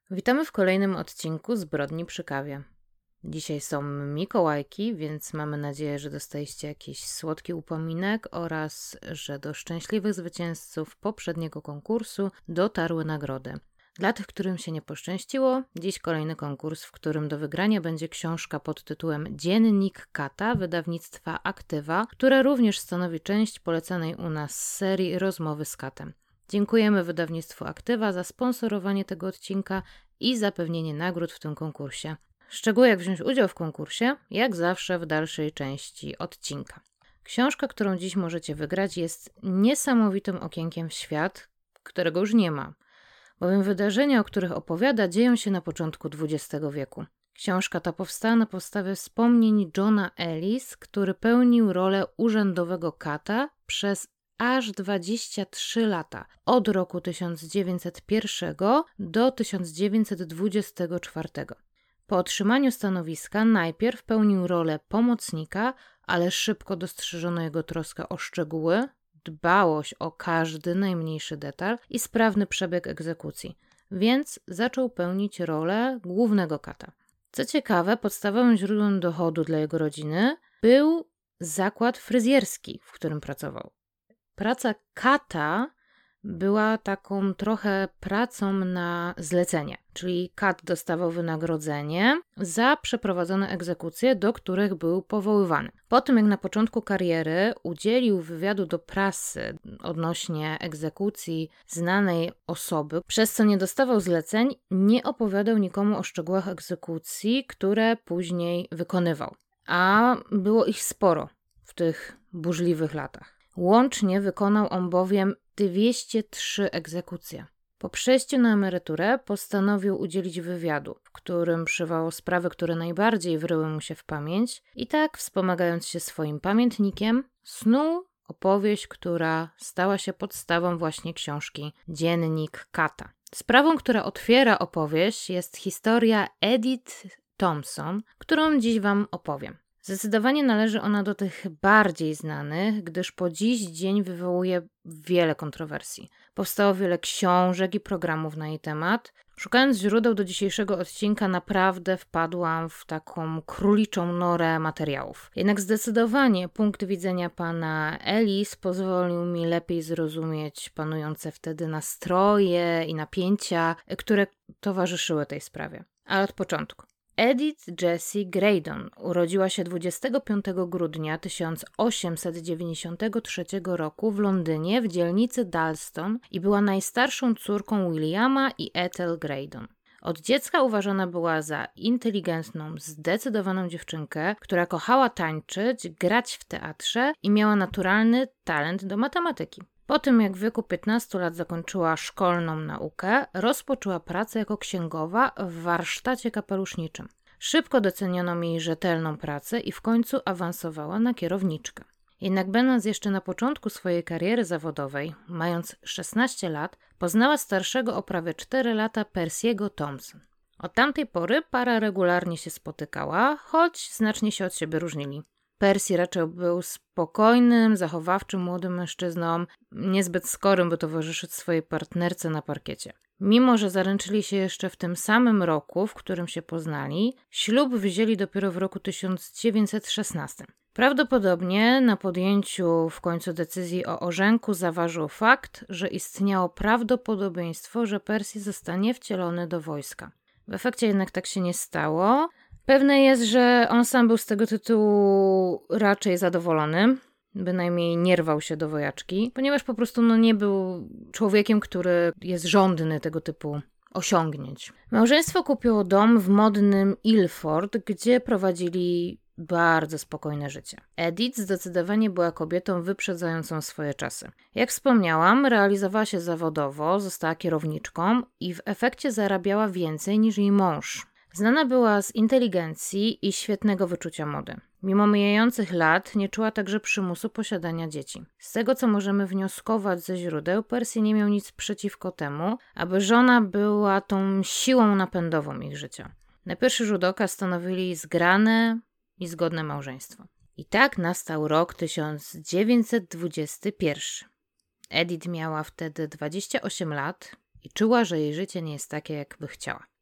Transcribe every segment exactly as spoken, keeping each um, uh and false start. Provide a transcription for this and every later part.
Witamy w kolejnym odcinku Zbrodni przy kawie. Dzisiaj są Mikołajki, więc mamy nadzieję, że dostaliście jakiś słodki upominek oraz że do szczęśliwych zwycięzców poprzedniego konkursu dotarły nagrody. Dla tych, którym się nie poszczęściło, dziś kolejny konkurs, w którym do wygrania będzie książka pod tytułem Dziennik Kata wydawnictwa Aktywa, która również stanowi część polecanej u nas serii Rozmowy z Katem. Dziękujemy wydawnictwu Aktywa za sponsorowanie tego odcinka i zapewnienie nagród w tym konkursie. Szczegóły jak wziąć udział w konkursie, jak zawsze w dalszej części odcinka. Książka, którą dziś możecie wygrać, jest niesamowitym okienkiem w świat, którego już nie ma, bowiem wydarzenia, o których opowiada, dzieją się na początku dwudziestego wieku. Książka ta powstała na podstawie wspomnień Johna Ellis, który pełnił rolę urzędowego kata przez aż dwadzieścia trzy lata, od roku tysiąc dziewięćset jeden do tysiąc dziewięćset dwudziestego czwartego. Po otrzymaniu stanowiska najpierw pełnił rolę pomocnika, ale szybko dostrzeżono jego troskę o szczegóły, dbałość o każdy najmniejszy detal i sprawny przebieg egzekucji, więc zaczął pełnić rolę głównego kata. Co ciekawe, podstawowym źródłem dochodu dla jego rodziny był zakład fryzjerski, w którym pracował. Praca kata była taką trochę pracą na zlecenie, czyli kat dostawał wynagrodzenie za przeprowadzone egzekucje, do których był powoływany. Po tym, jak na początku kariery udzielił wywiadu do prasy odnośnie egzekucji znanej osoby, przez co nie dostawał zleceń, nie opowiadał nikomu o szczegółach egzekucji, które później wykonywał. A było ich sporo w tych burzliwych latach. Łącznie wykonał on bowiem dwieście trzy egzekucje. Po przejściu na emeryturę postanowił udzielić wywiadu, w którym przywołał sprawy, które najbardziej wryły mu się w pamięć i tak, wspomagając się swoim pamiętnikiem, snuł opowieść, która stała się podstawą właśnie książki Dziennik Kata. Sprawą, która otwiera opowieść, jest historia Edith Thompson, którą dziś Wam opowiem. Zdecydowanie należy ona do tych bardziej znanych, gdyż po dziś dzień wywołuje wiele kontrowersji. Powstało wiele książek i programów na jej temat. Szukając źródeł do dzisiejszego odcinka, naprawdę wpadłam w taką króliczą norę materiałów. Jednak zdecydowanie punkt widzenia pana Ellis pozwolił mi lepiej zrozumieć panujące wtedy nastroje i napięcia, które towarzyszyły tej sprawie. Ale od początku. Edith Jessie Graydon urodziła się dwudziestego piątego grudnia tysiąc osiemset dziewięćdziesiątego trzeciego roku w Londynie w dzielnicy Dalston i była najstarszą córką Williama i Ethel Graydon. Od dziecka uważana była za inteligentną, zdecydowaną dziewczynkę, która kochała tańczyć, grać w teatrze i miała naturalny talent do matematyki. Po tym, jak w wieku piętnastu lat zakończyła szkolną naukę, rozpoczęła pracę jako księgowa w warsztacie kapeluszniczym. Szybko doceniono jej rzetelną pracę i w końcu awansowała na kierowniczkę. Jednak będąc jeszcze na początku swojej kariery zawodowej, mając szesnaście lat, poznała starszego o prawie cztery lata Percy'ego Thompson. Od tamtej pory para regularnie się spotykała, choć znacznie się od siebie różnili. Percy raczej był spokojnym, zachowawczym młodym mężczyzną, niezbyt skorym, by towarzyszyć swojej partnerce na parkiecie. Mimo że zaręczyli się jeszcze w tym samym roku, w którym się poznali, ślub wzięli dopiero w roku tysiąc dziewięćset szesnastym. Prawdopodobnie na podjęciu w końcu decyzji o ożenku zaważył fakt, że istniało prawdopodobieństwo, że Percy zostanie wcielony do wojska. W efekcie jednak tak się nie stało. Pewne jest, że on sam był z tego tytułu raczej zadowolony, bynajmniej nie rwał się do wojaczki, ponieważ po prostu no, nie był człowiekiem, który jest żądny tego typu osiągnięć. Małżeństwo kupiło dom w modnym Ilford, gdzie prowadzili bardzo spokojne życie. Edith zdecydowanie była kobietą wyprzedzającą swoje czasy. Jak wspomniałam, realizowała się zawodowo, została kierowniczką i w efekcie zarabiała więcej niż jej mąż. Znana była z inteligencji i świetnego wyczucia mody. Mimo mijających lat nie czuła także przymusu posiadania dzieci. Z tego, co możemy wnioskować ze źródeł, Percy nie miał nic przeciwko temu, aby żona była tą siłą napędową ich życia. Na pierwszy rzut oka stanowili zgrane i zgodne małżeństwo. I tak nastał rok tysiąc dziewięćset dwudziesty pierwszy. Edith miała wtedy dwadzieścia osiem lat i czuła, że jej życie nie jest takie, jakby chciała.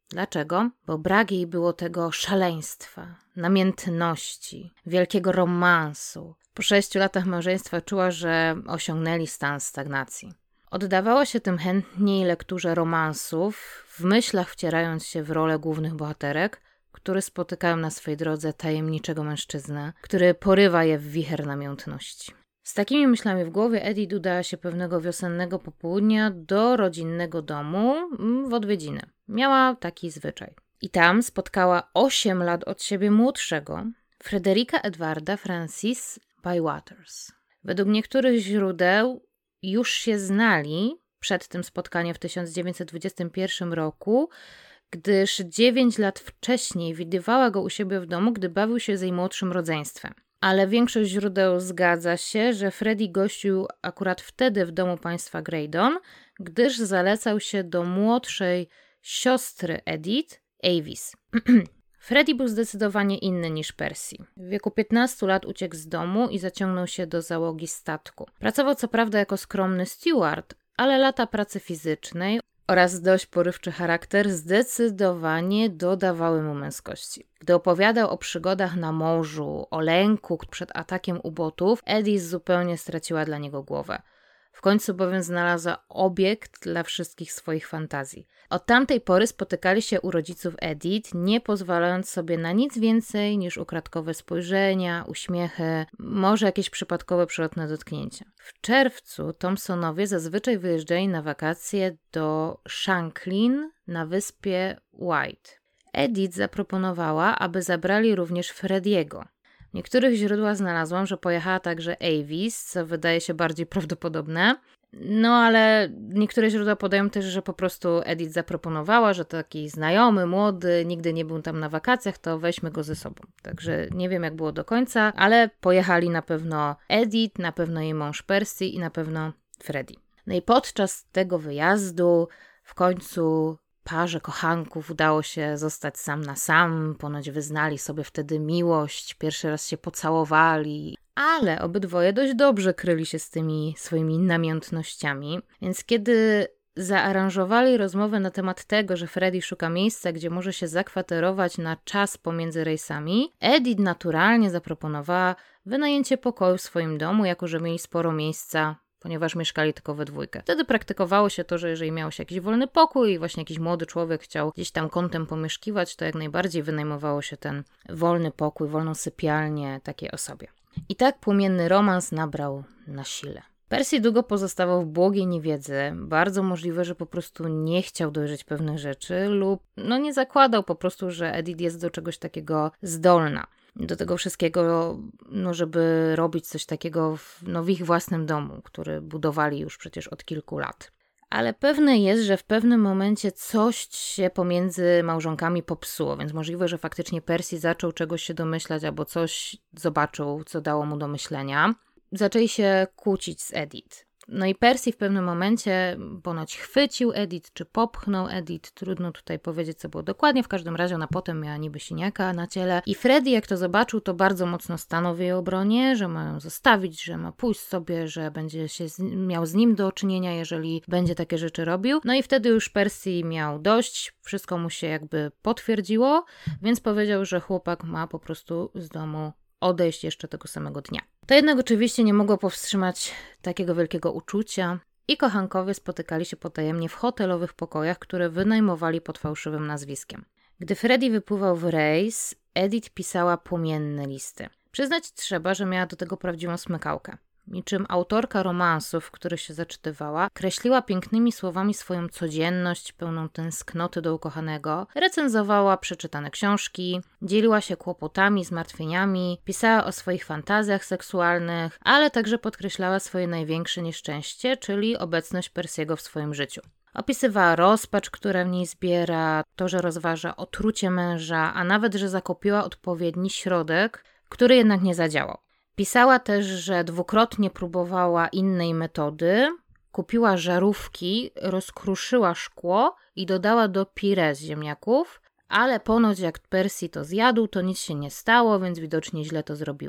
Dlaczego? Bo brak jej było tego szaleństwa, namiętności, wielkiego romansu. Po sześciu latach małżeństwa czuła, że osiągnęli stan stagnacji. Oddawała się tym chętniej lekturze romansów, w myślach wcierając się w rolę głównych bohaterek, które spotykają na swej drodze tajemniczego mężczyznę, który porywa je w wicher namiętności. Z takimi myślami w głowie Edith udała się pewnego wiosennego popołudnia do rodzinnego domu w odwiedziny. Miała taki zwyczaj. I tam spotkała osiem lat od siebie młodszego Frederica Edwarda Francis Bywaters. Według niektórych źródeł już się znali przed tym spotkaniem w tysiąc dziewięćset dwudziestym pierwszym roku, gdyż dziewięć lat wcześniej widywała go u siebie w domu, gdy bawił się z jej młodszym rodzeństwem. Ale większość źródeł zgadza się, że Freddie gościł akurat wtedy w domu państwa Graydon, gdyż zalecał się do młodszej siostry Edith, Avis. Freddie był zdecydowanie inny niż Percy. W wieku piętnastu lat uciekł z domu i zaciągnął się do załogi statku. Pracował co prawda jako skromny steward, ale lata pracy fizycznej oraz dość porywczy charakter zdecydowanie dodawały mu męskości. Gdy opowiadał o przygodach na morzu, o lęku przed atakiem ubotów, Edith zupełnie straciła dla niego głowę. W końcu bowiem znalazła obiekt dla wszystkich swoich fantazji. Od tamtej pory spotykali się u rodziców Edith, nie pozwalając sobie na nic więcej niż ukradkowe spojrzenia, uśmiechy, może jakieś przypadkowe przelotne dotknięcia. W czerwcu Thompsonowie zazwyczaj wyjeżdżali na wakacje do Shanklin na wyspie White. Edith zaproponowała, aby zabrali również Frediego. W niektórych źródłach znalazłam, że pojechała także Avis, co wydaje się bardziej prawdopodobne. No ale niektóre źródła podają też, że po prostu Edith zaproponowała, że taki znajomy, młody, nigdy nie był tam na wakacjach, to weźmy go ze sobą. Także nie wiem, jak było do końca, ale pojechali na pewno Edith, na pewno jej mąż Percy i na pewno Freddie. No i podczas tego wyjazdu w końcu parze kochanków udało się zostać sam na sam, ponoć wyznali sobie wtedy miłość, pierwszy raz się pocałowali, ale obydwoje dość dobrze kryli się z tymi swoimi namiętnościami, więc kiedy zaaranżowali rozmowę na temat tego, że Freddie szuka miejsca, gdzie może się zakwaterować na czas pomiędzy rejsami, Edith naturalnie zaproponowała wynajęcie pokoju w swoim domu, jako że mieli sporo miejsca, ponieważ mieszkali tylko we dwójkę. Wtedy praktykowało się to, że jeżeli miał się jakiś wolny pokój i właśnie jakiś młody człowiek chciał gdzieś tam kątem pomieszkiwać, to jak najbardziej wynajmowało się ten wolny pokój, wolną sypialnię takiej osobie. I tak płomienny romans nabrał na sile. Percy długo pozostawał w błogiej niewiedzy. Bardzo możliwe, że po prostu nie chciał dojrzeć pewnych rzeczy lub no nie zakładał po prostu, że Edith jest do czegoś takiego zdolna. Do tego wszystkiego, no żeby robić coś takiego w, no w ich własnym domu, który budowali już przecież od kilku lat. Ale pewne jest, że w pewnym momencie coś się pomiędzy małżonkami popsuło, więc możliwe, że faktycznie Percy zaczął czegoś się domyślać albo coś zobaczył, co dało mu do myślenia. Zaczęli się kłócić z Edith. No i Percy w pewnym momencie ponoć chwycił Edith, czy popchnął Edith, trudno tutaj powiedzieć, co było dokładnie, w każdym razie ona potem miała niby siniaka na ciele i Freddie, jak to zobaczył, to bardzo mocno stanął w jej obronie, że ma ją zostawić, że ma pójść sobie, że będzie się z, miał z nim do czynienia, jeżeli będzie takie rzeczy robił. No i wtedy już Percy miał dość, wszystko mu się jakby potwierdziło, więc powiedział, że chłopak ma po prostu z domu odejść jeszcze tego samego dnia. To jednak oczywiście nie mogło powstrzymać takiego wielkiego uczucia i kochankowie spotykali się potajemnie w hotelowych pokojach, które wynajmowali pod fałszywym nazwiskiem. Gdy Freddie wypływał w rejs, Edith pisała płomienne listy. Przyznać trzeba, że miała do tego prawdziwą smykałkę. Niczym autorka romansów, w których się zaczytywała, kreśliła pięknymi słowami swoją codzienność, pełną tęsknoty do ukochanego, recenzowała przeczytane książki, dzieliła się kłopotami, zmartwieniami, pisała o swoich fantazjach seksualnych, ale także podkreślała swoje największe nieszczęście, czyli obecność Percy'ego w swoim życiu. Opisywała rozpacz, która w niej zbiera, to, że rozważa otrucie męża, a nawet, że zakupiła odpowiedni środek, który jednak nie zadziałał. Pisała też, że dwukrotnie próbowała innej metody, kupiła żarówki, rozkruszyła szkło i dodała do pire z ziemniaków, ale ponoć jak Percy to zjadł, to nic się nie stało, więc widocznie źle to zrobiła.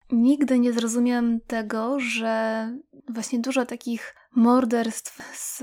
Nigdy nie zrozumiem tego, że właśnie dużo takich morderstw z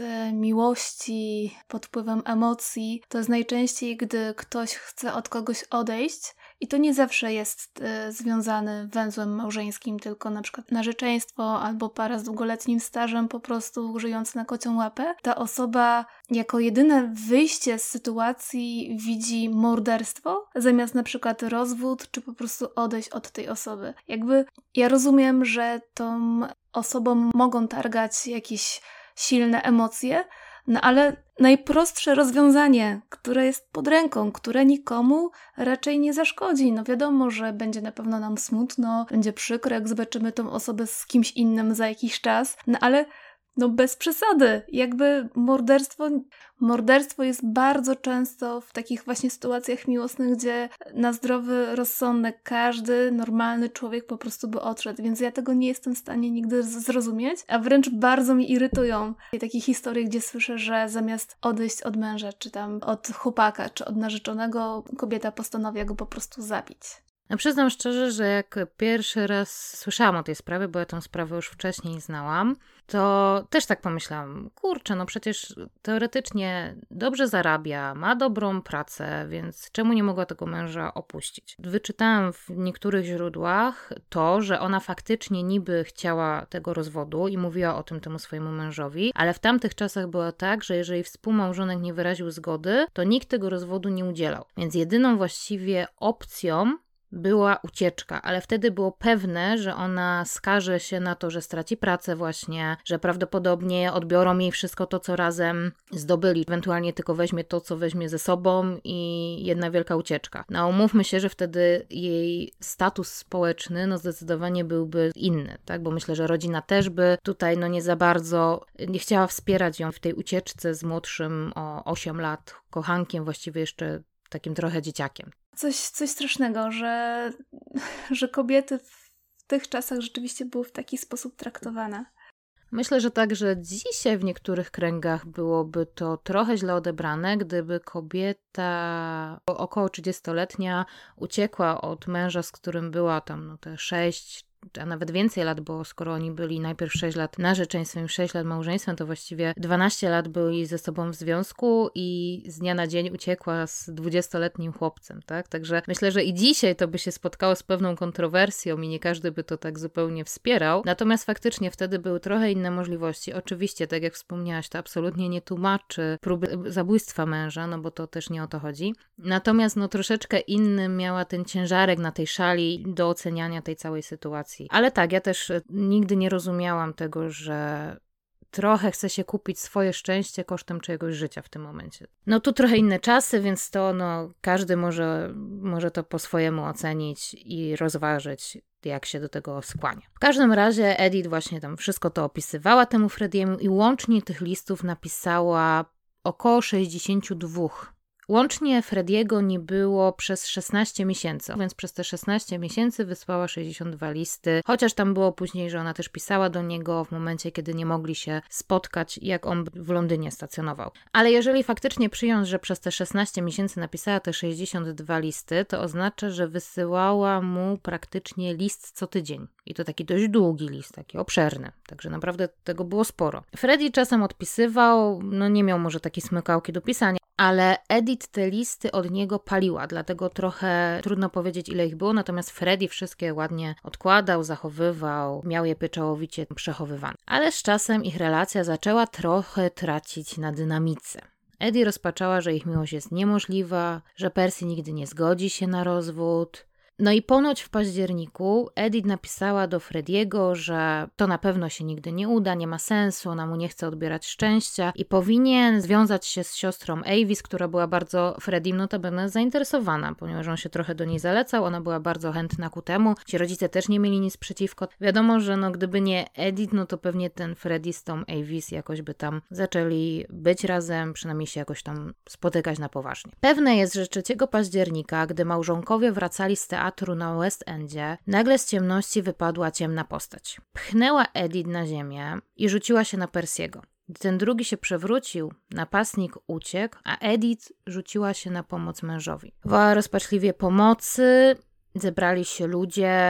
miłości, pod wpływem emocji, to jest najczęściej, gdy ktoś chce od kogoś odejść i to nie zawsze jest y, związany węzłem małżeńskim, tylko na przykład narzeczeństwo albo para z długoletnim stażem po prostu żyjąc na kocią łapę. Ta osoba jako jedyne wyjście z sytuacji widzi morderstwo, zamiast na przykład rozwód, czy po prostu odejść od tej osoby. Jakby ja rozumiem, że tą osobom mogą targać jakieś silne emocje, no ale najprostsze rozwiązanie, które jest pod ręką, które nikomu raczej nie zaszkodzi. No wiadomo, że będzie na pewno nam smutno, będzie przykro, jak zobaczymy tą osobę z kimś innym za jakiś czas, no ale no bez przesady. Jakby morderstwo, morderstwo jest bardzo często w takich właśnie sytuacjach miłosnych, gdzie na zdrowy rozsądek każdy normalny człowiek po prostu by odszedł. Więc ja tego nie jestem w stanie nigdy zrozumieć, a wręcz bardzo mi irytują takie historie, gdzie słyszę, że zamiast odejść od męża, czy tam od chłopaka, czy od narzeczonego, kobieta postanawia go po prostu zabić. Ja przyznam szczerze, że jak pierwszy raz słyszałam o tej sprawie, bo ja tę sprawę już wcześniej znałam, to też tak pomyślałam, kurczę, no przecież teoretycznie dobrze zarabia, ma dobrą pracę, więc czemu nie mogła tego męża opuścić? Wyczytałam w niektórych źródłach to, że ona faktycznie niby chciała tego rozwodu i mówiła o tym temu swojemu mężowi, ale w tamtych czasach było tak, że jeżeli współmałżonek nie wyraził zgody, to nikt tego rozwodu nie udzielał. Więc jedyną właściwie opcją była ucieczka, ale wtedy było pewne, że ona skaże się na to, że straci pracę właśnie, że prawdopodobnie odbiorą jej wszystko to, co razem zdobyli. Ewentualnie tylko weźmie to, co weźmie ze sobą i jedna wielka ucieczka. No umówmy się, że wtedy jej status społeczny no zdecydowanie byłby inny, tak? Bo myślę, że rodzina też by tutaj no nie za bardzo nie chciała wspierać ją w tej ucieczce z młodszym o osiem lat kochankiem, właściwie jeszcze takim trochę dzieciakiem. Coś, coś strasznego, że, że kobiety w tych czasach rzeczywiście były w taki sposób traktowane. Myślę, że także dzisiaj w niektórych kręgach byłoby to trochę źle odebrane, gdyby kobieta około trzydziestoletnia uciekła od męża, z którym była tam no te sześć, a nawet więcej lat, bo skoro oni byli najpierw sześć lat narzeczeństwem i sześć lat małżeństwem, to właściwie dwanaście lat byli ze sobą w związku i z dnia na dzień uciekła z dwudziestoletnim chłopcem, tak? Także myślę, że i dzisiaj to by się spotkało z pewną kontrowersją i nie każdy by to tak zupełnie wspierał. Natomiast faktycznie wtedy były trochę inne możliwości. Oczywiście, tak jak wspomniałaś, to absolutnie nie tłumaczy próby zabójstwa męża, no bo to też nie o to chodzi. Natomiast no troszeczkę inny miała ten ciężarek na tej szali do oceniania tej całej sytuacji. Ale tak, ja też nigdy nie rozumiałam tego, że trochę chce się kupić swoje szczęście kosztem czyjegoś życia w tym momencie. No tu trochę inne czasy, więc to no każdy może, może to po swojemu ocenić i rozważyć, jak się do tego skłania. W każdym razie Edith właśnie tam wszystko to opisywała temu Frediemu i łącznie tych listów napisała około sześćdziesiąt dwa. Łącznie Frediego nie było przez szesnaście miesięcy, więc przez te szesnaście miesięcy wysłała sześćdziesiąt dwa listy, chociaż tam było później, że ona też pisała do niego w momencie, kiedy nie mogli się spotkać, jak on w Londynie stacjonował. Ale jeżeli faktycznie przyjąć, że przez te szesnaście miesięcy napisała te sześćdziesiąt dwa listy, to oznacza, że wysyłała mu praktycznie list co tydzień. I to taki dość długi list, taki obszerny. Także naprawdę tego było sporo. Freddie czasem odpisywał, no nie miał może takiej smykałki do pisania, ale Edith te listy od niego paliła, dlatego trochę trudno powiedzieć, ile ich było, natomiast Freddie wszystkie ładnie odkładał, zachowywał, miał je pieczołowicie przechowywane. Ale z czasem ich relacja zaczęła trochę tracić na dynamice. Eddie rozpaczała, że ich miłość jest niemożliwa, że Percy nigdy nie zgodzi się na rozwód. No i ponoć w październiku Edith napisała do Frediego, że to na pewno się nigdy nie uda, nie ma sensu, ona mu nie chce odbierać szczęścia i powinien związać się z siostrą Avis, która była bardzo Freddiem notabene zainteresowana, ponieważ on się trochę do niej zalecał, ona była bardzo chętna ku temu, ci rodzice też nie mieli nic przeciwko. Wiadomo, że no gdyby nie Edith, no to pewnie ten Freddie z tą Avis jakoś by tam zaczęli być razem, przynajmniej się jakoś tam spotykać na poważnie. Pewne jest, że trzeciego października, gdy małżonkowie wracali z teatru na West Endzie, nagle z ciemności wypadła ciemna postać. Pchnęła Edith na ziemię i rzuciła się na Percy'ego. Gdy ten drugi się przewrócił, napastnik uciekł, a Edith rzuciła się na pomoc mężowi. Wołała rozpaczliwie pomocy, zebrali się ludzie,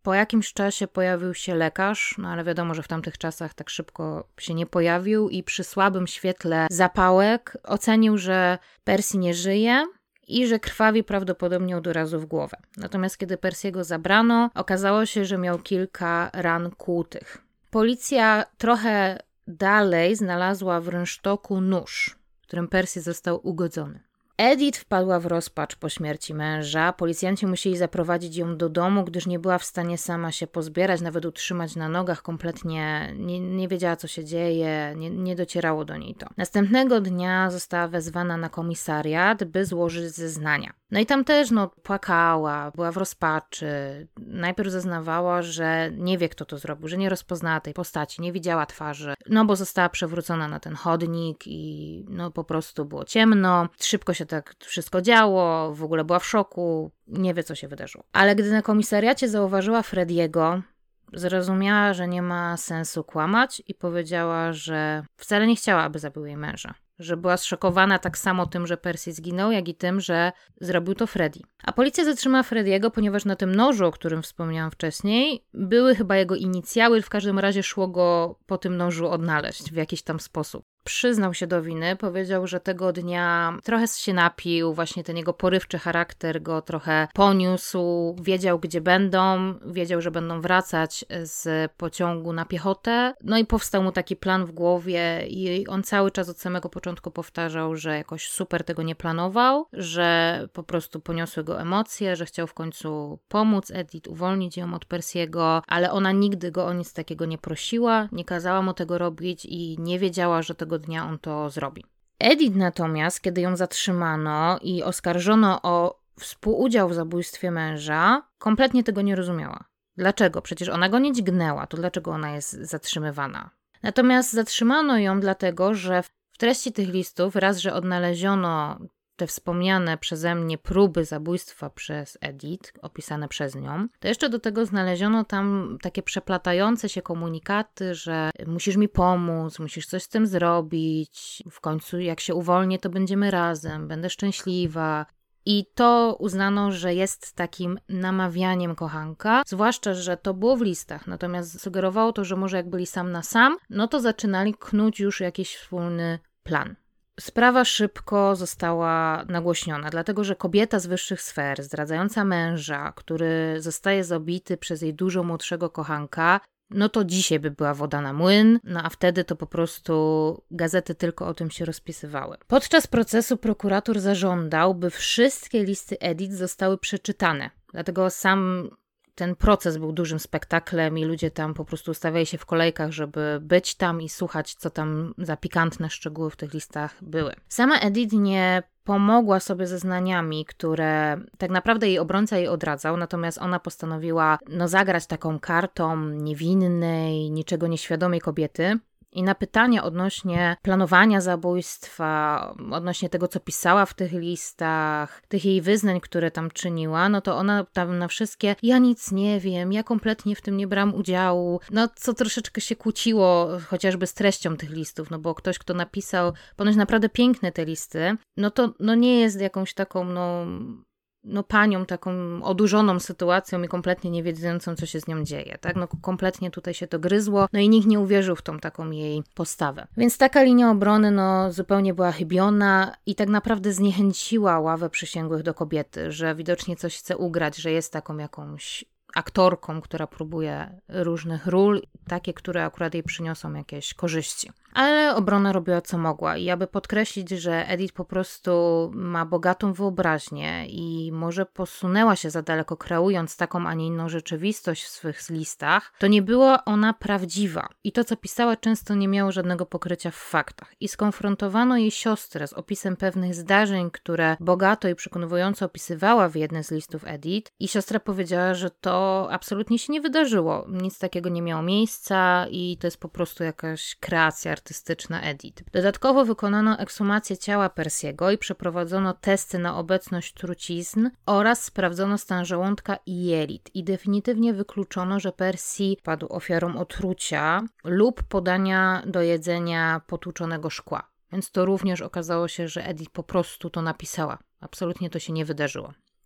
Po jakimś czasie pojawił się lekarz, no ale wiadomo, że w tamtych czasach tak szybko się nie pojawił i przy słabym świetle zapałek ocenił, że Percy nie żyje i że krwawi prawdopodobnie od urazu w głowę. Natomiast kiedy Percy'ego zabrano, okazało się, że miał kilka ran kłutych. Policja trochę dalej znalazła w rynsztoku nóż, którym Percy został ugodzony. Edith wpadła w rozpacz po śmierci męża. Policjanci musieli zaprowadzić ją do domu, gdyż nie była w stanie sama się pozbierać, nawet utrzymać na nogach. Kompletnie nie, nie wiedziała, co się dzieje, nie, nie docierało do niej to. Następnego dnia została wezwana na komisariat, by złożyć zeznania. No i tam też no, płakała, była w rozpaczy. Najpierw zeznawała, że nie wie, kto to zrobił, że nie rozpoznała tej postaci, nie widziała twarzy, no bo została przewrócona na ten chodnik i no po prostu było ciemno. Szybko się tak wszystko działo, w ogóle była w szoku, nie wie, co się wydarzyło. Ale gdy na komisariacie zauważyła Frediego, zrozumiała, że nie ma sensu kłamać i powiedziała, że wcale nie chciała, aby zabił jej męża. Że była zszokowana tak samo tym, że Percy zginął, jak i tym, że zrobił to Freddy. A policja zatrzymała Frediego, ponieważ na tym nożu, o którym wspomniałam wcześniej, były chyba jego inicjały, w każdym razie szło go po tym nożu odnaleźć w jakiś tam sposób. Przyznał się do winy, powiedział, że tego dnia trochę się napił, właśnie ten jego porywczy charakter go trochę poniósł, wiedział, gdzie będą, wiedział, że będą wracać z pociągu na piechotę, no i powstał mu taki plan w głowie i on cały czas od samego początku powtarzał, że jakoś super tego nie planował, że po prostu poniosły go emocje, że chciał w końcu pomóc Edith, uwolnić ją od Percy'ego, ale ona nigdy go o nic takiego nie prosiła, nie kazała mu tego robić i nie wiedziała, że tego dnia on to zrobi. Edith natomiast, kiedy ją zatrzymano i oskarżono o współudział w zabójstwie męża, kompletnie tego nie rozumiała. Dlaczego? Przecież ona go nie dźgnęła, to dlaczego ona jest zatrzymywana? Natomiast zatrzymano ją dlatego, że w treści tych listów raz, że odnaleziono te wspomniane przeze mnie próby zabójstwa przez Edith, opisane przez nią, to jeszcze do tego znaleziono tam takie przeplatające się komunikaty, że musisz mi pomóc, musisz coś z tym zrobić, w końcu jak się uwolnię, to będziemy razem, będę szczęśliwa. I to uznano, że jest takim namawianiem kochanka, zwłaszcza, że to było w listach, natomiast sugerowało to, że może jak byli sam na sam, no to zaczynali knuć już jakiś wspólny plan. Sprawa szybko została nagłośniona, dlatego że kobieta z wyższych sfer, zdradzająca męża, który zostaje zabity przez jej dużo młodszego kochanka, no to dzisiaj by była woda na młyn, no a wtedy to po prostu gazety tylko o tym się rozpisywały. Podczas procesu prokurator zażądał, by wszystkie listy Edith zostały przeczytane, dlatego sam ten proces był dużym spektaklem i ludzie tam po prostu ustawiali się w kolejkach, żeby być tam i słuchać, co tam za pikantne szczegóły w tych listach były. Sama Edith nie pomogła sobie zeznaniami, które tak naprawdę jej obrońca jej odradzał, natomiast ona postanowiła no, zagrać taką kartą niewinnej, niczego nieświadomej kobiety. I na pytania odnośnie planowania zabójstwa, odnośnie tego, co pisała w tych listach, tych jej wyznań, które tam czyniła, no to ona tam na wszystkie, ja nic nie wiem, ja kompletnie w tym nie brałam udziału, no co troszeczkę się kłóciło chociażby z treścią tych listów, no bo ktoś, kto napisał ponoć naprawdę piękne te listy, no to no nie jest jakąś taką, no... no panią taką odurzoną sytuacją i kompletnie nie wiedzącą, co się z nią dzieje, tak? No kompletnie tutaj się to gryzło, no i nikt nie uwierzył w tą taką jej postawę. Więc taka linia obrony, no zupełnie była chybiona i tak naprawdę zniechęciła ławę przysięgłych do kobiety, że widocznie coś chce ugrać, że jest taką jakąś aktorką, która próbuje różnych ról, takie, które akurat jej przyniosą jakieś korzyści. Ale obrona robiła co mogła i aby podkreślić, że Edith po prostu ma bogatą wyobraźnię i może posunęła się za daleko, kreując taką, a nie inną rzeczywistość w swych listach, to nie była ona prawdziwa i to, co pisała, często nie miało żadnego pokrycia w faktach. I skonfrontowano jej siostrę z opisem pewnych zdarzeń, które bogato i przekonująco opisywała w jednym z listów Edith i siostra powiedziała, że to absolutnie się nie wydarzyło. Nic takiego nie miało miejsca i to jest po prostu jakaś kreacja artystyczna Edith. Dodatkowo wykonano ekshumację ciała Percy'ego i przeprowadzono testy na obecność trucizn oraz sprawdzono stan żołądka i jelit i definitywnie wykluczono, że Percy padł ofiarą otrucia lub podania do jedzenia potłuczonego szkła. Więc to również okazało się, że Edith po prostu to napisała. Absolutnie to się nie wydarzyło.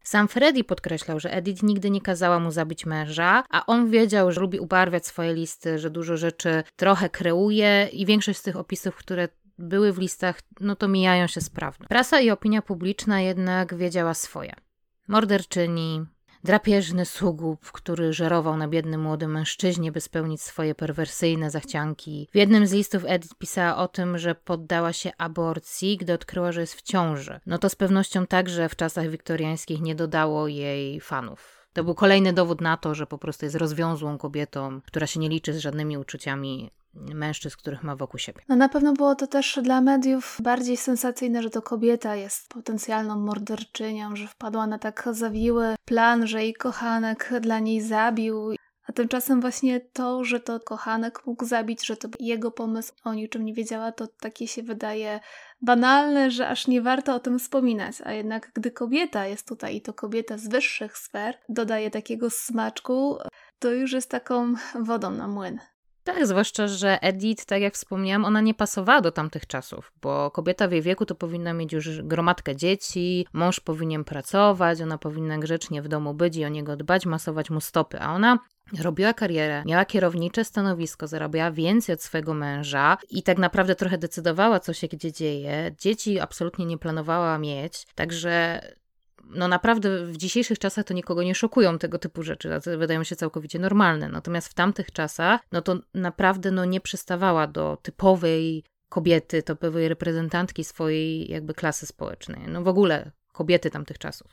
Sam Freddie podkreślał, że Edith nigdy nie kazała mu zabić męża, a on wiedział, że lubi ubarwiać swoje listy, że dużo rzeczy trochę kreuje i większość z tych opisów, które były w listach, no to mijają się z prawdą. Prasa i opinia publiczna jednak wiedziała swoje. Morderczyni, drapieżny sługub, który żerował na biednym młodym mężczyźnie, by spełnić swoje perwersyjne zachcianki. W jednym z listów Edith pisała o tym, że poddała się aborcji, gdy odkryła, że jest w ciąży. No to z pewnością także w czasach wiktoriańskich nie dodało jej fanów. To był kolejny dowód na to, że po prostu jest rozwiązłą kobietą, która się nie liczy z żadnymi uczuciami mężczyzn, których ma wokół siebie. No na pewno było to też dla mediów bardziej sensacyjne, że to kobieta jest potencjalną morderczynią, że wpadła na tak zawiły plan, że jej kochanek dla niej zabił. A tymczasem właśnie to, że to kochanek mógł zabić, że to jego pomysł, o niczym nie wiedziała, to takie się wydaje banalne, że aż nie warto o tym wspominać. A jednak gdy kobieta jest tutaj i to kobieta z wyższych sfer dodaje takiego smaczku, to już jest taką wodą na młyn. Tak, zwłaszcza, że Edith, tak jak wspomniałam, ona nie pasowała do tamtych czasów, bo kobieta w jej wieku to powinna mieć już gromadkę dzieci, mąż powinien pracować, ona powinna grzecznie w domu być i o niego dbać, masować mu stopy, a ona robiła karierę, miała kierownicze stanowisko, zarabiała więcej od swojego męża i tak naprawdę trochę decydowała, co się gdzie dzieje. Dzieci absolutnie nie planowała mieć, także no naprawdę w dzisiejszych czasach to nikogo nie szokują tego typu rzeczy, wydają się całkowicie normalne. Natomiast w tamtych czasach, no to naprawdę no nie przystawała do typowej kobiety, typowej reprezentantki swojej jakby klasy społecznej. No w ogóle kobiety tamtych czasów.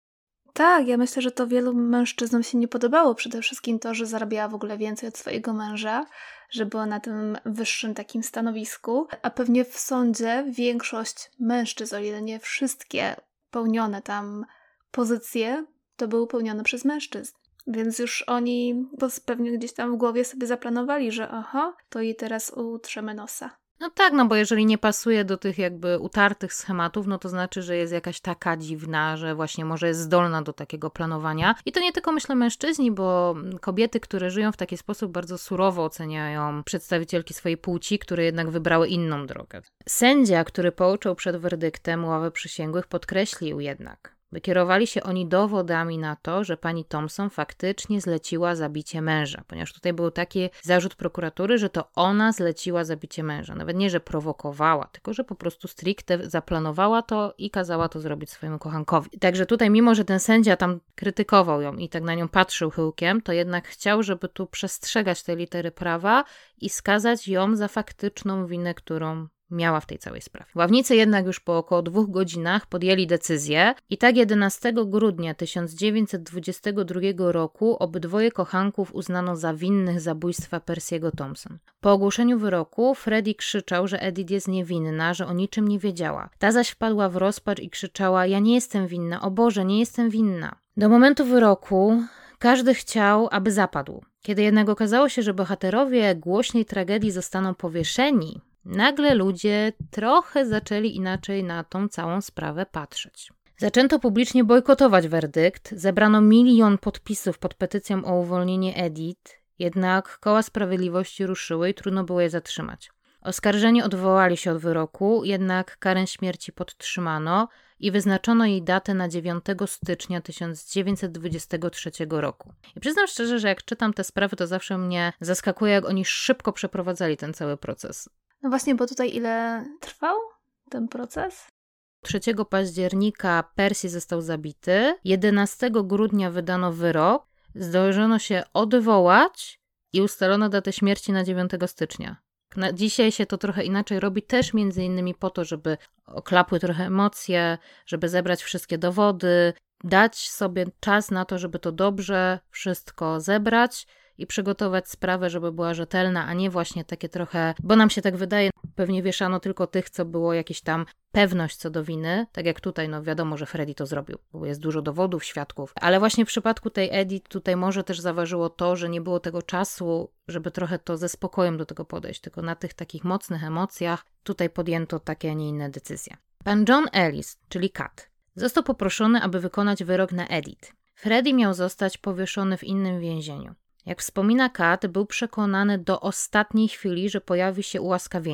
Tak, ja myślę, że to wielu mężczyznom się nie podobało. Przede wszystkim to, że zarabiała w ogóle więcej od swojego męża, że była na tym wyższym takim stanowisku, a pewnie w sądzie większość mężczyzn, o ile nie wszystkie pełnione tam pozycje, to były pełnione przez mężczyzn. Więc już oni pewnie gdzieś tam w głowie sobie zaplanowali, że aha, to jej teraz utrzemy nosa. No tak, no bo jeżeli nie pasuje do tych jakby utartych schematów, no to znaczy, że jest jakaś taka dziwna, że właśnie może jest zdolna do takiego planowania. I to nie tylko myślę mężczyźni, bo kobiety, które żyją w taki sposób, bardzo surowo oceniają przedstawicielki swojej płci, które jednak wybrały inną drogę. Sędzia, który pouczał przed werdyktem ławę przysięgłych, podkreślił jednak, by kierowali się oni dowodami na to, że pani Thompson faktycznie zleciła zabicie męża, ponieważ tutaj był taki zarzut prokuratury, że to ona zleciła zabicie męża. Nawet nie, że prowokowała, tylko że po prostu stricte zaplanowała to i kazała to zrobić swojemu kochankowi. Także tutaj, mimo że ten sędzia tam krytykował ją i tak na nią patrzył chyłkiem, to jednak chciał, żeby tu przestrzegać tej litery prawa i skazać ją za faktyczną winę, którą miała w tej całej sprawie. Ławnicy jednak już po około dwóch godzinach podjęli decyzję i tak jedenastego grudnia tysiąc dziewięćset dwudziestego drugiego roku obydwoje kochanków uznano za winnych zabójstwa Percy'ego Thompson. Po ogłoszeniu wyroku Freddie krzyczał, że Edith jest niewinna, że o niczym nie wiedziała. Ta zaś wpadła w rozpacz i krzyczała: ja nie jestem winna, o Boże, nie jestem winna. Do momentu wyroku każdy chciał, aby zapadł. Kiedy jednak okazało się, że bohaterowie głośnej tragedii zostaną powieszeni, nagle ludzie trochę zaczęli inaczej na tą całą sprawę patrzeć. Zaczęto publicznie bojkotować werdykt, zebrano milion podpisów pod petycją o uwolnienie Edith, jednak koła sprawiedliwości ruszyły i trudno było je zatrzymać. Oskarżeni odwołali się od wyroku, jednak karę śmierci podtrzymano i wyznaczono jej datę na dziewiątego stycznia tysiąc dziewięćset dwudziestego trzeciego roku. I przyznam szczerze, że jak czytam te sprawy, to zawsze mnie zaskakuje, jak oni szybko przeprowadzali ten cały proces. No właśnie, bo tutaj ile trwał ten proces? trzeciego października Percy został zabity, jedenastego grudnia wydano wyrok, zdążono się odwołać i ustalono datę śmierci na dziewiątego stycznia. Na dzisiaj się to trochę inaczej robi, też między innymi po to, żeby oklapły trochę emocje, żeby zebrać wszystkie dowody, dać sobie czas na to, żeby to dobrze wszystko zebrać i przygotować sprawę, żeby była rzetelna, a nie właśnie takie trochę, bo nam się tak wydaje, pewnie wieszano tylko tych, co było jakieś tam pewność co do winy, tak jak tutaj, no wiadomo, że Freddie to zrobił, bo jest dużo dowodów, świadków, ale właśnie w przypadku tej Edith tutaj może też zaważyło to, że nie było tego czasu, żeby trochę to ze spokojem do tego podejść, tylko na tych takich mocnych emocjach tutaj podjęto takie, a nie inne decyzje. Pan John Ellis, czyli Kat, został poproszony, aby wykonać wyrok na Edith. Freddie miał zostać powieszony w innym więzieniu. Jak wspomina Kat, był przekonany do ostatniej chwili, że pojawi się ułaskawienie.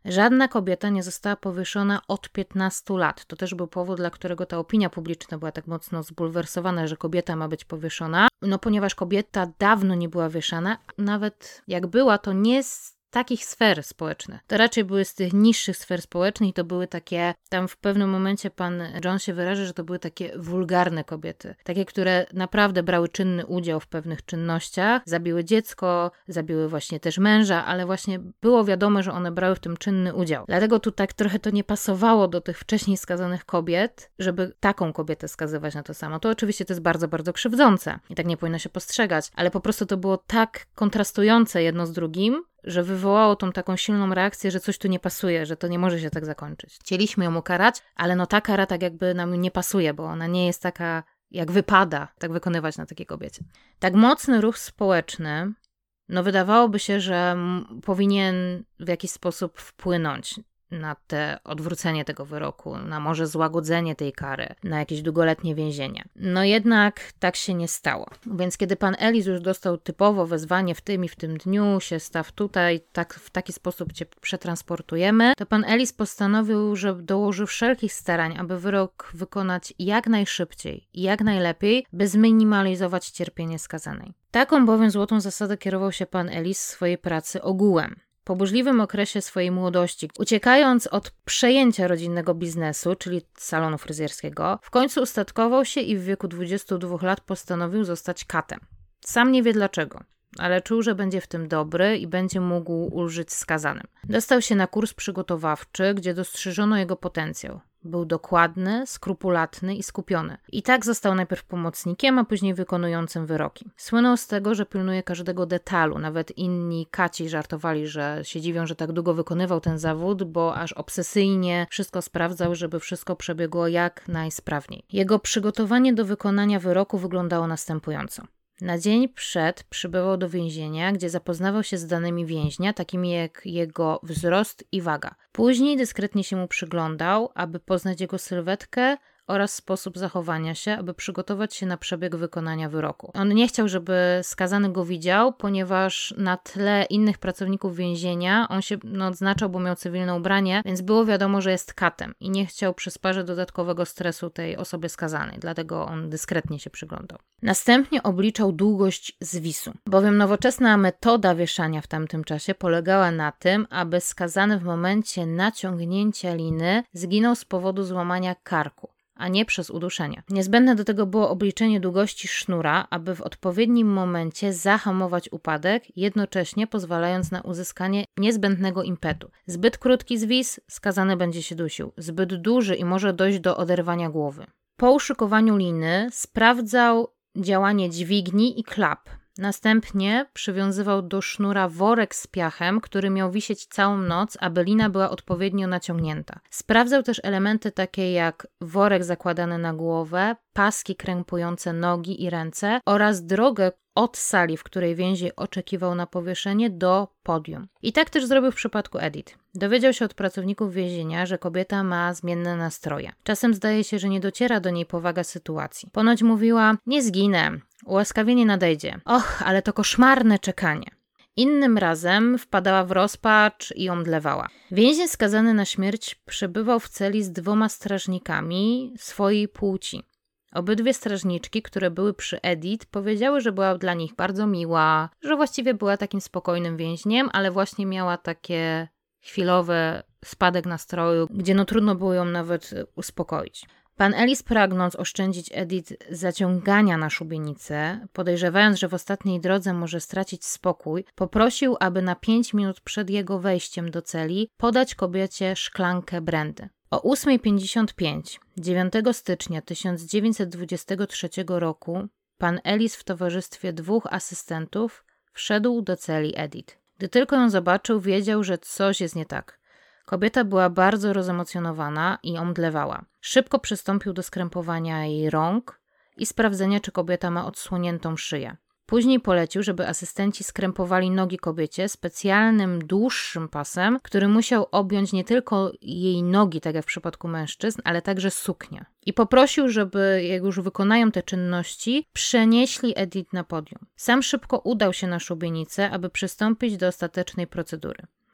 Żadna kobieta nie została powieszona od piętnastu lat. To też był powód, dla którego ta opinia publiczna była tak mocno zbulwersowana, że kobieta ma być powieszona. No ponieważ kobieta dawno nie była wieszana, nawet jak była, to nie z takich sfer społecznych. To raczej były z tych niższych sfer społecznych i to były takie, tam w pewnym momencie pan John się wyraża, że to były takie wulgarne kobiety. Takie, które naprawdę brały czynny udział w pewnych czynnościach, zabiły dziecko, zabiły właśnie też męża, ale właśnie było wiadomo, że one brały w tym czynny udział. Dlatego tu tak trochę to nie pasowało do tych wcześniej skazanych kobiet, żeby taką kobietę skazywać na to samo. To oczywiście to jest bardzo, bardzo krzywdzące i tak nie powinno się postrzegać, ale po prostu to było tak kontrastujące jedno z drugim, że wywołało tą taką silną reakcję, że coś tu nie pasuje, że to nie może się tak zakończyć. Chcieliśmy ją ukarać, ale no ta kara tak jakby nam nie pasuje, bo ona nie jest taka, jak wypada tak wykonywać na takiej kobiecie. Tak mocny ruch społeczny, no wydawałoby się, że powinien w jakiś sposób wpłynąć na te odwrócenie tego wyroku, na może złagodzenie tej kary, na jakieś długoletnie więzienie. No jednak tak się nie stało. Więc kiedy pan Ellis już dostał typowo wezwanie w tym i w tym dniu, się staw tutaj, tak, w taki sposób cię przetransportujemy, to pan Ellis postanowił, że dołoży wszelkich starań, aby wyrok wykonać jak najszybciej i jak najlepiej, by zminimalizować cierpienie skazanej. Taką bowiem złotą zasadę kierował się pan Ellis w swojej pracy ogółem. Po burzliwym okresie swojej młodości, uciekając od przejęcia rodzinnego biznesu, czyli salonu fryzjerskiego, w końcu ustatkował się i w wieku dwudziestu dwóch lat postanowił zostać katem. Sam nie wie dlaczego, ale czuł, że będzie w tym dobry i będzie mógł ulżyć skazanym. Dostał się na kurs przygotowawczy, gdzie dostrzeżono jego potencjał. Był dokładny, skrupulatny i skupiony. I tak został najpierw pomocnikiem, a później wykonującym wyroki. Słynął z tego, że pilnuje każdego detalu. Nawet inni kaci żartowali, że się dziwią, że tak długo wykonywał ten zawód, bo aż obsesyjnie wszystko sprawdzał, żeby wszystko przebiegło jak najsprawniej. Jego przygotowanie do wykonania wyroku wyglądało następująco. Na dzień przed przybywał do więzienia, gdzie zapoznawał się z danymi więźnia, takimi jak jego wzrost i waga. Później dyskretnie się mu przyglądał, aby poznać jego sylwetkę oraz sposób zachowania się, aby przygotować się na przebieg wykonania wyroku. On nie chciał, żeby skazany go widział, ponieważ na tle innych pracowników więzienia on się no, odznaczał, bo miał cywilne ubranie, więc było wiadomo, że jest katem i nie chciał przysparzać dodatkowego stresu tej osobie skazanej, dlatego on dyskretnie się przyglądał. Następnie obliczał długość zwisu, bowiem nowoczesna metoda wieszania w tamtym czasie polegała na tym, aby skazany w momencie naciągnięcia liny zginął z powodu złamania karku, a nie przez uduszenie. Niezbędne do tego było obliczenie długości sznura, aby w odpowiednim momencie zahamować upadek, jednocześnie pozwalając na uzyskanie niezbędnego impetu. Zbyt krótki zwis, skazany będzie się dusił. Zbyt duży i może dojść do oderwania głowy. Po uszykowaniu liny sprawdzał działanie dźwigni i klap. Następnie przywiązywał do sznura worek z piachem, który miał wisieć całą noc, aby lina była odpowiednio naciągnięta. Sprawdzał też elementy takie jak worek zakładany na głowę, paski krępujące nogi i ręce oraz drogę od sali, w której więzień oczekiwał na powieszenie, do podium. I tak też zrobił w przypadku Edith. Dowiedział się od pracowników więzienia, że kobieta ma zmienne nastroje. Czasem zdaje się, że nie dociera do niej powaga sytuacji. Ponoć mówiła: nie zginę, ułaskawienie nadejdzie. Och, ale to koszmarne czekanie. Innym razem wpadała w rozpacz i omdlewała. Więzień skazany na śmierć przebywał w celi z dwoma strażnikami swojej płci. Obydwie strażniczki, które były przy Edith, powiedziały, że była dla nich bardzo miła, że właściwie była takim spokojnym więźniem, ale właśnie miała takie chwilowy spadek nastroju, gdzie no trudno było ją nawet uspokoić. Pan Ellis, pragnąc oszczędzić Edith zaciągania na szubienicę, podejrzewając, że w ostatniej drodze może stracić spokój, poprosił, aby na pięć minut przed jego wejściem do celi podać kobiecie szklankę brandy. O ósma pięćdziesiąt pięć, dziewiątego stycznia tysiąc dziewięćset dwudziestego trzeciego roku, pan Ellis w towarzystwie dwóch asystentów wszedł do celi Edith. Gdy tylko ją zobaczył, wiedział, że coś jest nie tak. Kobieta była bardzo rozemocjonowana i omdlewała. Szybko przystąpił do skrępowania jej rąk i sprawdzenia, czy kobieta ma odsłoniętą szyję. Później polecił, żeby asystenci skrępowali nogi kobiecie specjalnym, dłuższym pasem, który musiał objąć nie tylko jej nogi, tak jak w przypadku mężczyzn, ale także suknię. I poprosił, żeby, jak już wykonają te czynności, przenieśli Edith na podium. Sam szybko udał się na szubienicę, aby przystąpić do ostatecznej procedury.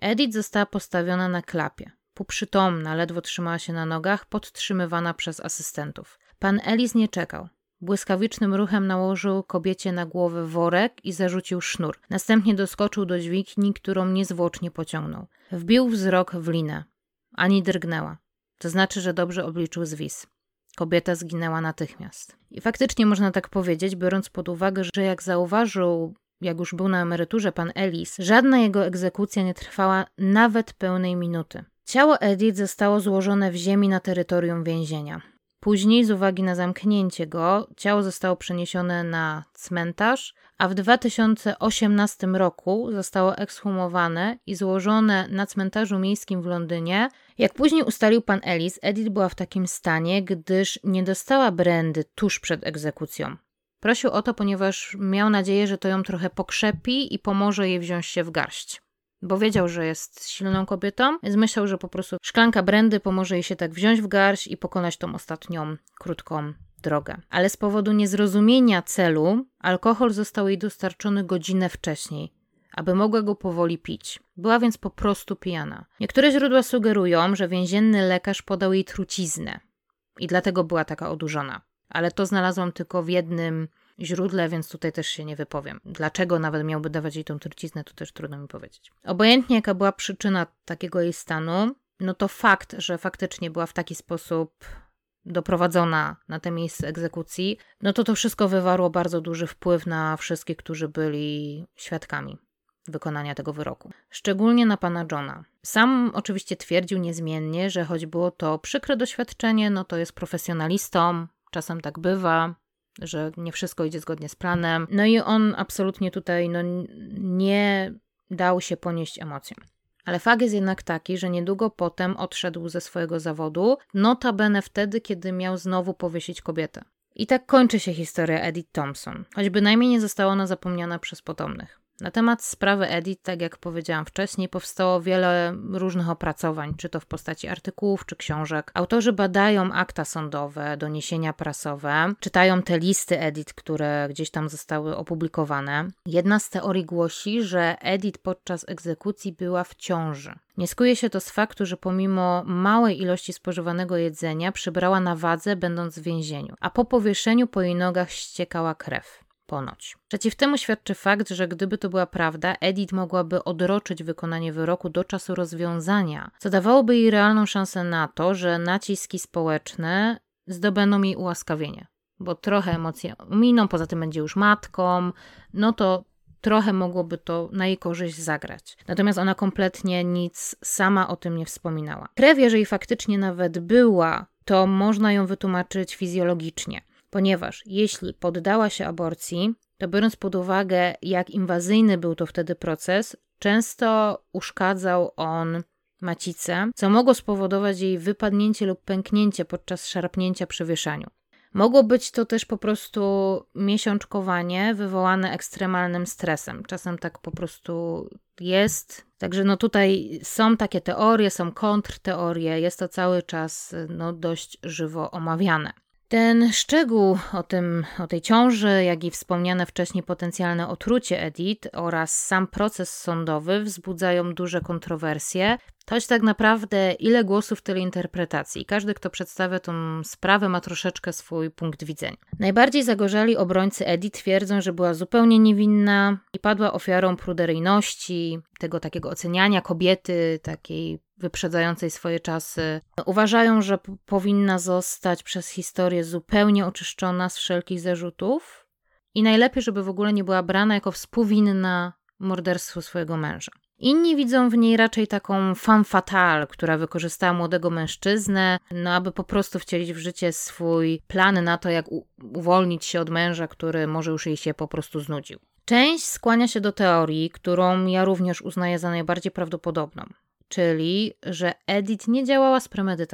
Edith została postawiona na klapie. Półprzytomna, ledwo trzymała się na nogach, podtrzymywana przez asystentów. Pan Ellis nie czekał. Błyskawicznym ruchem nałożył kobiecie na głowę worek i zarzucił sznur. Następnie doskoczył do dźwigni, którą niezwłocznie pociągnął. Wbił wzrok w linę. Ani drgnęła. To znaczy, że dobrze obliczył zwis. Kobieta zginęła natychmiast. I faktycznie można tak powiedzieć, biorąc pod uwagę, że jak zauważył, jak już był na emeryturze pan Ellis, żadna jego egzekucja nie trwała nawet pełnej minuty. Ciało Edith zostało złożone w ziemi na terytorium więzienia. Później, z uwagi na zamknięcie go, ciało zostało przeniesione na cmentarz, a w dwa tysiące osiemnastym roku zostało ekshumowane i złożone na cmentarzu miejskim w Londynie. Jak później ustalił pan Ellis, Edith była w takim stanie, gdyż nie dostała brandy tuż przed egzekucją. Prosił o to, ponieważ miał nadzieję, że to ją trochę pokrzepi i pomoże jej wziąć się w garść. Bo wiedział, że jest silną kobietą, więc myślał, że po prostu szklanka brandy pomoże jej się tak wziąć w garść i pokonać tą ostatnią, krótką drogę. Ale z powodu niezrozumienia celu, alkohol został jej dostarczony godzinę wcześniej, aby mogła go powoli pić. Była więc po prostu pijana. Niektóre źródła sugerują, że więzienny lekarz podał jej truciznę i dlatego była taka odurzona. Ale to znalazłam tylko w jednym źródle, więc tutaj też się nie wypowiem. Dlaczego nawet miałby dawać jej tą truciznę, to też trudno mi powiedzieć. Obojętnie jaka była przyczyna takiego jej stanu, no to fakt, że faktycznie była w taki sposób doprowadzona na te miejsce egzekucji, no to to wszystko wywarło bardzo duży wpływ na wszystkich, którzy byli świadkami wykonania tego wyroku. Szczególnie na pana Johna. Sam oczywiście twierdził niezmiennie, że choć było to przykre doświadczenie, no to jest profesjonalistą, czasem tak bywa, że nie wszystko idzie zgodnie z planem. No i on absolutnie tutaj no, nie dał się ponieść emocjom. Ale fakt jest jednak taki, że niedługo potem odszedł ze swojego zawodu, notabene wtedy, kiedy miał znowu powiesić kobietę. I tak kończy się historia Edith Thompson, choć bynajmniej nie została ona zapomniana przez potomnych. Na temat sprawy Edith, tak jak powiedziałam wcześniej, powstało wiele różnych opracowań, czy to w postaci artykułów, czy książek. Autorzy badają akta sądowe, doniesienia prasowe, czytają te listy Edith, które gdzieś tam zostały opublikowane. Jedna z teorii głosi, że Edith podczas egzekucji była w ciąży. Nie skuje się to z faktu, że pomimo małej ilości spożywanego jedzenia przybrała na wadze, będąc w więzieniu, a po powieszeniu po jej nogach ściekała krew. Ponoć. Przeciw temu świadczy fakt, że gdyby to była prawda, Edith mogłaby odroczyć wykonanie wyroku do czasu rozwiązania, co dawałoby jej realną szansę na to, że naciski społeczne zdobędą jej ułaskawienie. Bo trochę emocje miną, poza tym będzie już matką, no to trochę mogłoby to na jej korzyść zagrać. Natomiast ona kompletnie nic sama o tym nie wspominała. Krew, jeżeli faktycznie nawet była, to można ją wytłumaczyć fizjologicznie. Ponieważ jeśli poddała się aborcji, to biorąc pod uwagę, jak inwazyjny był to wtedy proces, często uszkadzał on macicę, co mogło spowodować jej wypadnięcie lub pęknięcie podczas szarpnięcia przy wieszaniu. Mogło być to też po prostu miesiączkowanie wywołane ekstremalnym stresem. Czasem tak po prostu jest. Także no tutaj są takie teorie, są kontrteorie, jest to cały czas no dość żywo omawiane. Ten szczegół o, tym, o tej ciąży, jak i wspomniane wcześniej potencjalne otrucie Edith oraz sam proces sądowy wzbudzają duże kontrowersje, choć tak naprawdę ile głosów, tyle interpretacji. Każdy, kto przedstawia tą sprawę, ma troszeczkę swój punkt widzenia. Najbardziej zagorzali obrońcy Edith twierdzą, że była zupełnie niewinna i padła ofiarą pruderyjności, tego takiego oceniania kobiety, takiej wyprzedzającej swoje czasy. Uważają, że p- powinna zostać przez historię zupełnie oczyszczona z wszelkich zarzutów i najlepiej, żeby w ogóle nie była brana jako współwinna morderstwu swojego męża. Inni widzą w niej raczej taką femme fatale, która wykorzystała młodego mężczyznę, no aby po prostu wcielić w życie swój plan na to, jak u- uwolnić się od męża, który może już jej się po prostu znudził. Część skłania się do teorii, którą ja również uznaję za najbardziej prawdopodobną. Czyli, że Edith nie działała z premedytacją.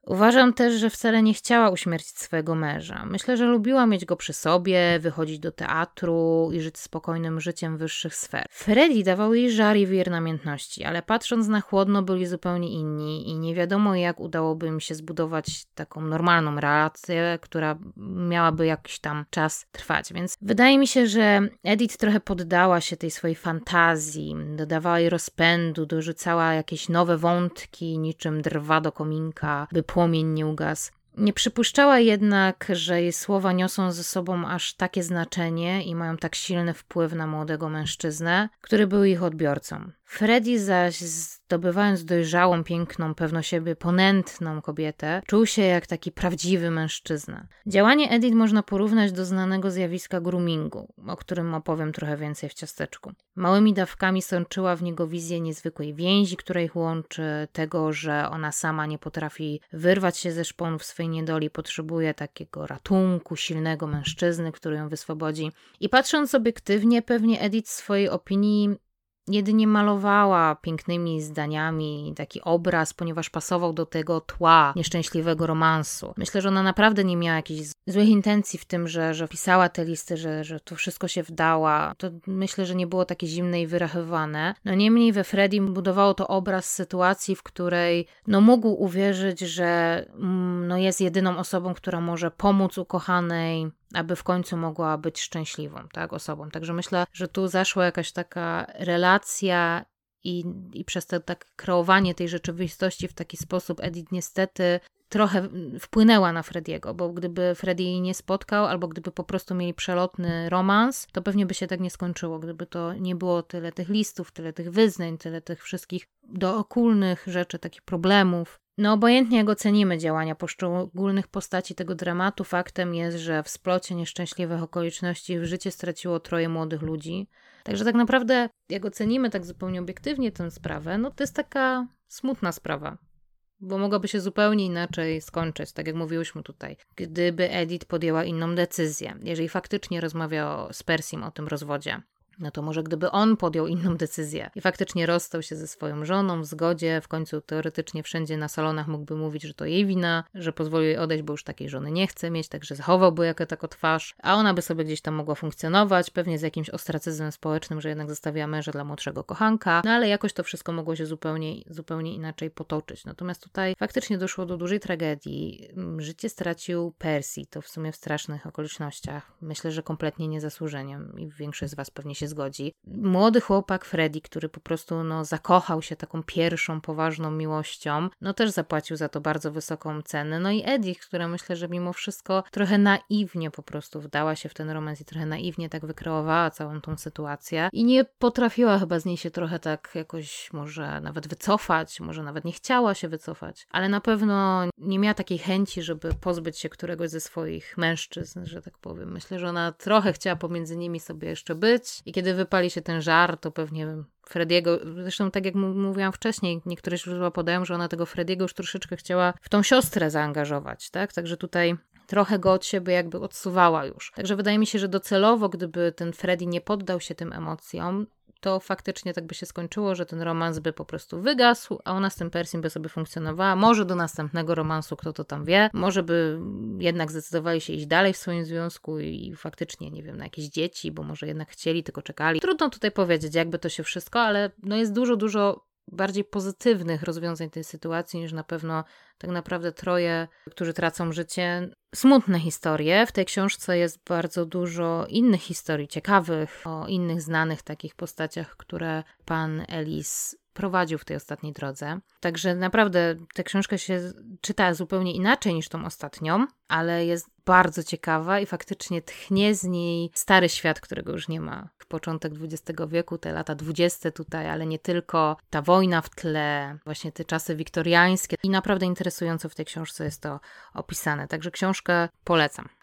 Uważam też, że wcale nie chciała uśmiercić swojego męża. Myślę, że lubiła mieć go przy sobie, wychodzić do teatru i żyć spokojnym życiem wyższych sfer. Freddie dawał jej żar i wir namiętności, ale patrząc na chłodno byli zupełnie inni i nie wiadomo jak udałoby im się zbudować taką normalną relację, która miałaby jakiś tam czas trwać. Więc wydaje mi się, że Edith trochę poddała się tej swojej fantazji, dodawała jej rozpędu, dorzucała jakieś nowe wątki, niczym drwa do kominka, by płomień nie ugasł. Nie przypuszczała jednak, że jej słowa niosą ze sobą aż takie znaczenie i mają tak silny wpływ na młodego mężczyznę, który był ich odbiorcą. Freddie zaś, zdobywając dojrzałą, piękną, pewno siebie ponętną kobietę, czuł się jak taki prawdziwy mężczyzna. Działanie Edith można porównać do znanego zjawiska groomingu, o którym opowiem trochę więcej w ciasteczku. Małymi dawkami sączyła w niego wizję niezwykłej więzi, która ich łączy, tego, że ona sama nie potrafi wyrwać się ze szponów swej niedoli, potrzebuje takiego ratunku, silnego mężczyzny, który ją wyswobodzi. I patrząc obiektywnie, pewnie Edith w swojej opinii jedynie malowała pięknymi zdaniami taki obraz, ponieważ pasował do tego tła nieszczęśliwego romansu. Myślę, że ona naprawdę nie miała jakichś złych intencji w tym, że, że pisała te listy, że, że to wszystko się wdała. To myślę, że nie było takie zimne i wyrachywane. No niemniej we Freddie budowało to obraz sytuacji, w której no mógł uwierzyć, że mm, no jest jedyną osobą, która może pomóc ukochanej, aby w końcu mogła być szczęśliwą, tak, osobą. Także myślę, że tu zaszła jakaś taka relacja i, i przez to tak kreowanie tej rzeczywistości w taki sposób Edith niestety trochę wpłynęła na Frediego, bo gdyby Freddie jej nie spotkał, albo gdyby po prostu mieli przelotny romans, to pewnie by się tak nie skończyło, gdyby to nie było tyle tych listów, tyle tych wyznań, tyle tych wszystkich dookulnych rzeczy, takich problemów. No obojętnie jak ocenimy działania poszczególnych postaci tego dramatu, faktem jest, że w splocie nieszczęśliwych okoliczności w życie straciło troje młodych ludzi. Także tak naprawdę jak ocenimy tak zupełnie obiektywnie tę sprawę, no to jest taka smutna sprawa. Bo mogłaby się zupełnie inaczej skończyć, tak jak mówiłyśmy tutaj, gdyby Edith podjęła inną decyzję. Jeżeli faktycznie rozmawiał z Persim o tym rozwodzie, no to może gdyby on podjął inną decyzję i faktycznie rozstał się ze swoją żoną w zgodzie, w końcu teoretycznie wszędzie na salonach mógłby mówić, że to jej wina, że pozwolił jej odejść, bo już takiej żony nie chce mieć, także zachowałby jako taką twarz, a ona by sobie gdzieś tam mogła funkcjonować, pewnie z jakimś ostracyzmem społecznym, że jednak zostawia męża dla młodszego kochanka, no ale jakoś to wszystko mogło się zupełnie, zupełnie inaczej potoczyć. Natomiast tutaj faktycznie doszło do dużej tragedii. Życie stracił Percy, to w sumie w strasznych okolicznościach. Myślę, że kompletnie niezasłużeniem i większość z was pewnie się zgodzi. Młody chłopak Freddie, który po prostu no, zakochał się taką pierwszą, poważną miłością, no też zapłacił za to bardzo wysoką cenę. No i Edith, która myślę, że mimo wszystko trochę naiwnie po prostu wdała się w ten romans i trochę naiwnie tak wykreowała całą tą sytuację i nie potrafiła chyba z niej się trochę tak jakoś może nawet wycofać, może nawet nie chciała się wycofać, ale na pewno nie miała takiej chęci, żeby pozbyć się któregoś ze swoich mężczyzn, że tak powiem. Myślę, że ona trochę chciała pomiędzy nimi sobie jeszcze być i kiedy wypali się ten żar, to pewnie Frediego, zresztą tak jak mówiłam wcześniej, niektóre źródła podają, że ona tego Frediego już troszeczkę chciała w tą siostrę zaangażować, tak? Także tutaj trochę go od siebie jakby odsuwała już. Także wydaje mi się, że docelowo, gdyby ten Freddie nie poddał się tym emocjom, to faktycznie tak by się skończyło, że ten romans by po prostu wygasł, a ona z tym Persim by sobie funkcjonowała. Może do następnego romansu, kto to tam wie. Może by jednak zdecydowali się iść dalej w swoim związku i faktycznie, nie wiem, na jakieś dzieci, bo może jednak chcieli, tylko czekali. Trudno tutaj powiedzieć, jakby to się wszystko, ale no jest dużo, dużo bardziej pozytywnych rozwiązań tej sytuacji niż na pewno tak naprawdę troje, którzy tracą życie. Smutne historie. W tej książce jest bardzo dużo innych historii, ciekawych, o innych znanych takich postaciach, które pan Ellis prowadził w tej ostatniej drodze. Także naprawdę tę książkę się czyta zupełnie inaczej niż tą ostatnią, ale jest bardzo ciekawa i faktycznie tchnie z niej stary świat, którego już nie ma. Początek dwudziestego wieku, te lata dwudzieste tutaj, ale nie tylko. Ta wojna w tle, właśnie te czasy wiktoriańskie i naprawdę interesująco w tej książce jest to opisane. Także książkę polecam.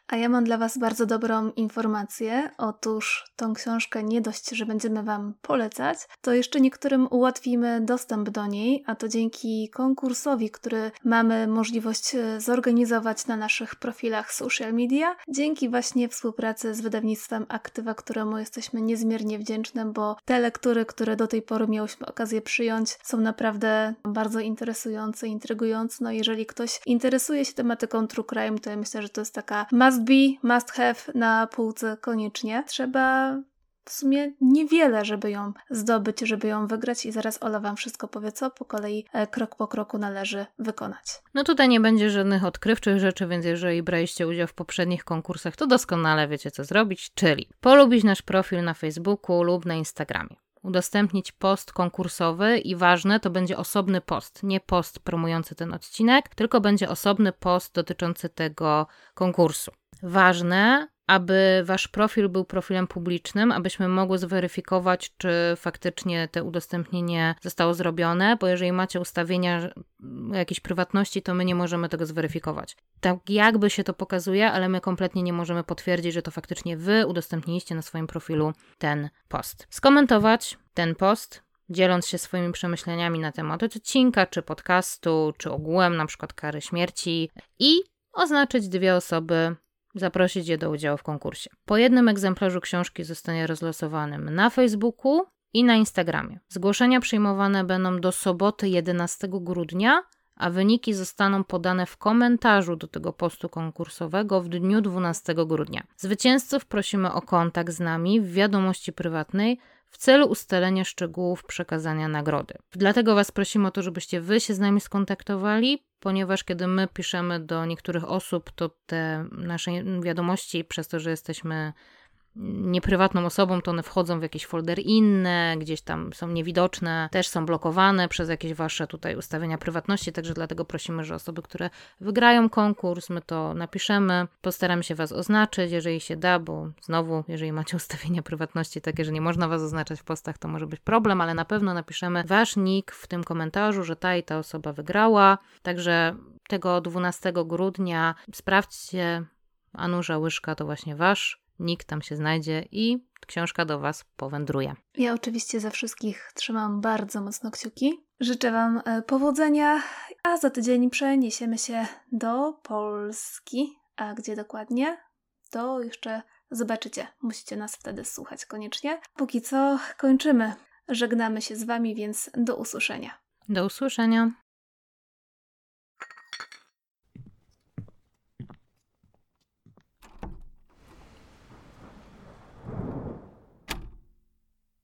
A ja mam dla Was bardzo dobrą informację. Otóż tą książkę nie dość, że będziemy Wam polecać, to jeszcze niektórym ułatwimy dostęp do niej, a to dzięki konkursowi, który mamy możliwość zorganizować na naszych profilach social media. Dzięki właśnie współpracy z wydawnictwem Aktywa, któremu jesteśmy niezmiernie wdzięczne, bo te lektury, które do tej pory miałyśmy okazję przyjąć, są naprawdę bardzo interesujące, intrygujące. No jeżeli ktoś interesuje się tematyką true crime, to ja myślę, że to jest taka must be, must have na półce koniecznie. Trzeba w sumie niewiele, żeby ją zdobyć, żeby ją wygrać i zaraz Ola Wam wszystko powie, co po kolei e, krok po kroku należy wykonać. No tutaj nie będzie żadnych odkrywczych rzeczy, więc jeżeli braliście udział w poprzednich konkursach, to doskonale wiecie, co zrobić, czyli polubić nasz profil na Facebooku lub na Instagramie. Udostępnić post konkursowy i ważne, to będzie osobny post, nie post promujący ten odcinek, tylko będzie osobny post dotyczący tego konkursu. Ważne, aby wasz profil był profilem publicznym, abyśmy mogły zweryfikować, czy faktycznie to udostępnienie zostało zrobione, bo jeżeli macie ustawienia jakiejś prywatności, to my nie możemy tego zweryfikować. Tak jakby się to pokazuje, ale my kompletnie nie możemy potwierdzić, że to faktycznie wy udostępniliście na swoim profilu ten post. Skomentować ten post, dzieląc się swoimi przemyśleniami na temat odcinka, czy podcastu, czy ogółem, na przykład kary śmierci i oznaczyć dwie osoby, zaprosić je do udziału w konkursie. Po jednym egzemplarzu książki zostanie rozlosowanym na Facebooku i na Instagramie. Zgłoszenia przyjmowane będą do soboty jedenastego grudnia, a wyniki zostaną podane w komentarzu do tego postu konkursowego w dniu dwunastego grudnia. Zwycięzców prosimy o kontakt z nami w wiadomości prywatnej w celu ustalenia szczegółów przekazania nagrody. Dlatego Was prosimy o to, żebyście Wy się z nami skontaktowali, ponieważ kiedy my piszemy do niektórych osób, to te nasze wiadomości, przez to, że jesteśmy nieprywatną osobą, to one wchodzą w jakieś foldery inne, gdzieś tam są niewidoczne, też są blokowane przez jakieś wasze tutaj ustawienia prywatności, także dlatego prosimy, że osoby, które wygrają konkurs, my to napiszemy, postaramy się was oznaczyć, jeżeli się da, bo znowu, jeżeli macie ustawienia prywatności takie, że nie można was oznaczać w postach, to może być problem, ale na pewno napiszemy wasz nick w tym komentarzu, że ta i ta osoba wygrała, także tego dwunastego grudnia sprawdźcie, Anusza Łyżka to właśnie wasz nick tam się znajdzie i książka do Was powędruje. Ja oczywiście za wszystkich trzymam bardzo mocno kciuki. Życzę Wam powodzenia, a za tydzień przeniesiemy się do Polski. A gdzie dokładnie? To jeszcze zobaczycie. Musicie nas wtedy słuchać koniecznie. Póki co kończymy. Żegnamy się z Wami, więc do usłyszenia. Do usłyszenia.